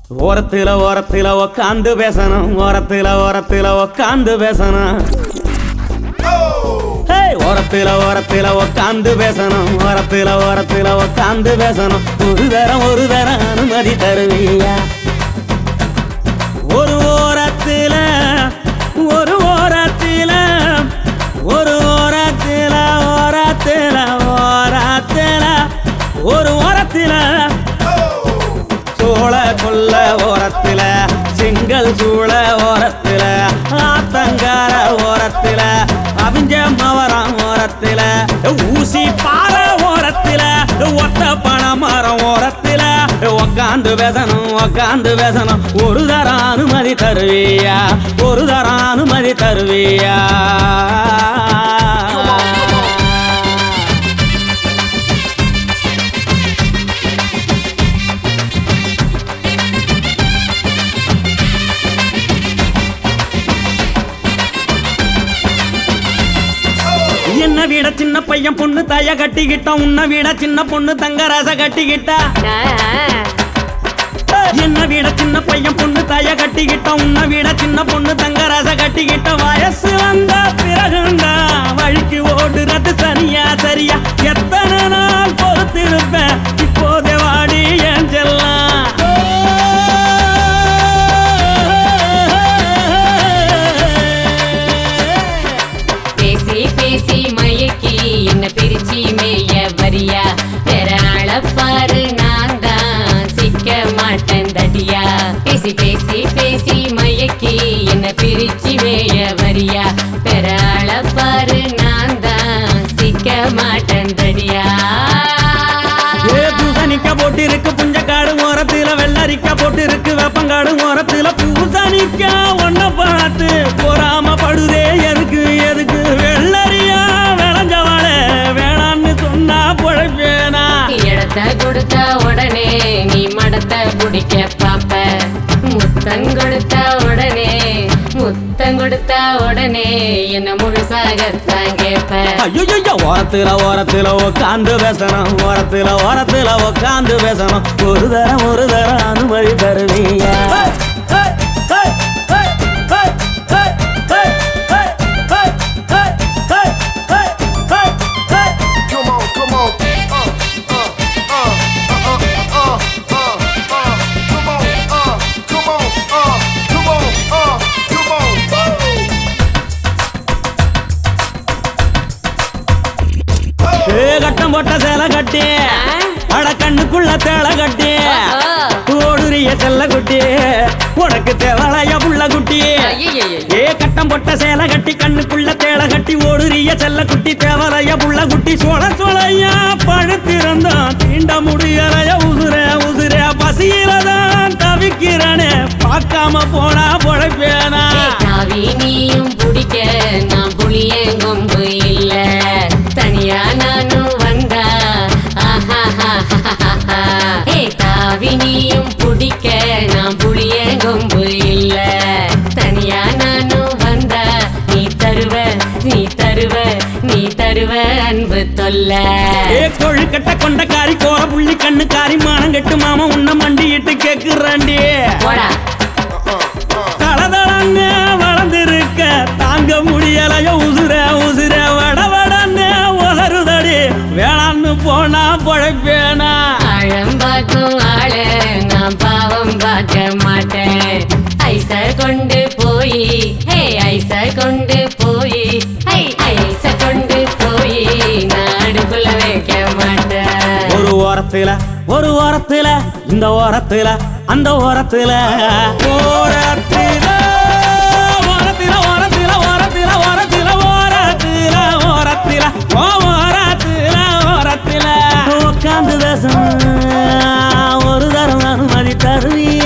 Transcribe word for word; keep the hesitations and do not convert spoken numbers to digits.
ஓரத்துல ஓரத்துல உக்காந்து பேசணும், ஓரத்துல ஓரத்துல உக்காந்து பேசணும். ஓரத்துல ஓரத்துல உக்காந்து பேசணும், ஓரத்துல ஓரத்துல உக்காந்து பேசணும். ஒரு தரம் ஒரு தரம் அனுமதி தருவியா? ஒரு ஓரத்துல ஒரு ஓரத்துல ஒரு ஓரத்துல ஓரத்துல ஓரத்துல ஒரு ஓரத்துல சோழ கொல்ல ஓரத்துல செங்கல் சூழ ஓரத்துல ஆத்தங்கார ஓரத்துல அவிஞ்ச மவரம் ஓரத்துல ஊசி பாற ஓரத்துல ஒத்த பண மரம் ஓரத்துல உக்காந்து பேசணும் உக்காந்து பேசணும். ஒரு தரம் அனுமதி தருவியா? ஒரு தரம் அனுமதி தருவியா? என்ன விட சின்ன பையன் பொண்ணு தாய கட்டிக்கிட்டா, உன்னை விட சின்ன பொண்ணு தங்க ரச கட்டிக்கிட்டா. என்ன விட சின்ன பையன் பொண்ணு தாய கட்டிக்கிட்டா, உன்னை விட சின்ன பொண்ணு தங்க ரச கட்டிக்கிட்ட. வயசு வந்த பிறகுண்டா வழிக்கு ஓடுறது சரியா சரியா? எத்தனை நாள் பொறுத்திருப்பேன், இப்போதே வாடி ஏன் செல்லாம். என்ன பிரிச்சி மேய வரியா? வேற ஆள பாரு, நான் தான் சிக்க மாட்டேன் தடியா. பேசி பேசி பேசி மயக்கி என்ன பிரிச்சி மேய வரியா? வேற ஆள பாரு, நான் தான் சிக்க மாட்டேன் தடியா. பூசணிக்கா போட்டு இருக்கு புஞ்சக்காடு ஓரத்துல, வெள்ளரிக்கா போட்டு இருக்கு வேப்பங்காடு ஓரத்துல. பூசணிக்கா ஒன்ன பார்த்து பொறாம படுதே எதுக்கு எதுக்கு? வெள்ளரியா விளைஞ்சவாள வேணான்னு சொன்னா பொழைப்பேனா? இடத்த கொடுத்த உடனே நீ மடத்த பிடிக்க பாப்ப, முத்தம் கொடுத்த உடனே முத்தம் கொடுத்த உடனே என்ன முழுசாகத்தான் கேப்ப. ஐயோ ஓரத்துல ஓரத்துல உக்காந்து பேசணும், ஓரத்துல ஓரத்துல உக்காந்து பேசணும். ஒரு தரம் ஒரு தரம் அனுமதி தருவியா? கட்டம் போட்ட சேலை கட்டி அட கண்ணுக்குள்ள தேளை கட்டி ஓடுறிய செல்ல குட்டி உனக்கு தேவலைய புள்ள குட்டி. ஏ கட்டம் போட்ட சேலை கட்டி கண்ணுக்குள்ள தேளை கட்டி ஓடுறிய செல்ல குட்டி தேவலைய புள்ள குட்டி. சோழ சோழையா பழுத்திருந்தான் தீண்ட முடியலைய உசுர உசுர பசியிலதான் தவிக்கிறனே பார்க்காம போனா பொழைப்பேனா? நீயும் பிடிக்க நான் புளிய கொம்பு இல்ல, தனியா நானும் வந்தா ஏ தாவி நீயும் பிடிக்க நான் புளிய கொம்பு இல்ல, தனியா நானும் வந்தா நீ தருவ நீ தருவ நீ தருவ அன்பு தொல்ல. ஏ கொழுக்கட்ட கொண்டக்காரி கோர புள்ளி கண்ணுக்காரி மானம் கெட்டு மாமா உன்ன மண்டிட்டு கேக்குறாண்டி. தளதளங்க வளர்ந்திருக்க தாங்க முடியலையோ உசுர உசுர வட வடன்னு உலருதடி வேளான்னு போனா பொழைப்பேனா? ஆழம் பார்க்கும் ஆள நான் பாவம் பார்க்க மாட்டேன். ஐச கொண்டு போய் ஹே ஐச கொண்டு போய் ஹை ஐச கொண்டு போய் நான் அடுப்புல வைக்க மாட்டேன். ஒரு ஓரத்துல ஒரு ஓரத்துல இந்த ஓரத்துல அந்த ஓரத்துல ஓரத்துல ஓரத்துல ஓரத்துல ஓரத்துல ஓரத்துல ஓரத்துல ஓரத்துல ஓரத்துல ஓரத்துல உட்காந்து பேசணும். ஒரு தரம் அனுமதி தருவியா?